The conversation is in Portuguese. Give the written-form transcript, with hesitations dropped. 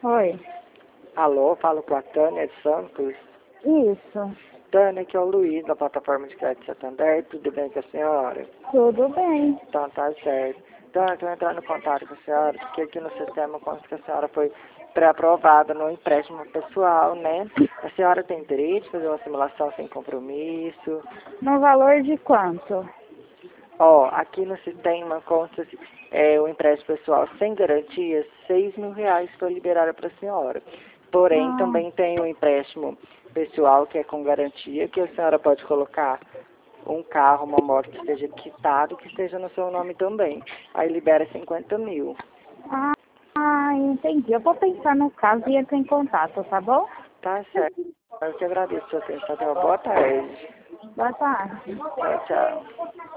Oi. Alô, falo com a Tânia Santos. Isso. Tânia, aqui é o Luiz, da plataforma de crédito Santander. Tudo bem com a senhora? Tudo bem. Então tá certo. Tânia, estou entrando em contato com a senhora, porque aqui no sistema consta que a senhora foi pré-aprovada no empréstimo pessoal, né? A senhora tem direito de fazer uma simulação sem compromisso? No valor de quanto? Ó, aqui no sistema consta o empréstimo pessoal sem garantia, R$ 6.000 foi liberado para a senhora. Porém, Ah, também tem o empréstimo pessoal que é com garantia, que a senhora pode colocar um carro, uma moto que esteja quitado, que esteja no seu nome também. Aí libera 50 mil. entendi. Eu vou pensar no caso e entro em contato, tá bom? Tá certo. Eu que agradeço a sua atenção. Tenha uma boa tarde. Boa tarde. Tchau, tchau.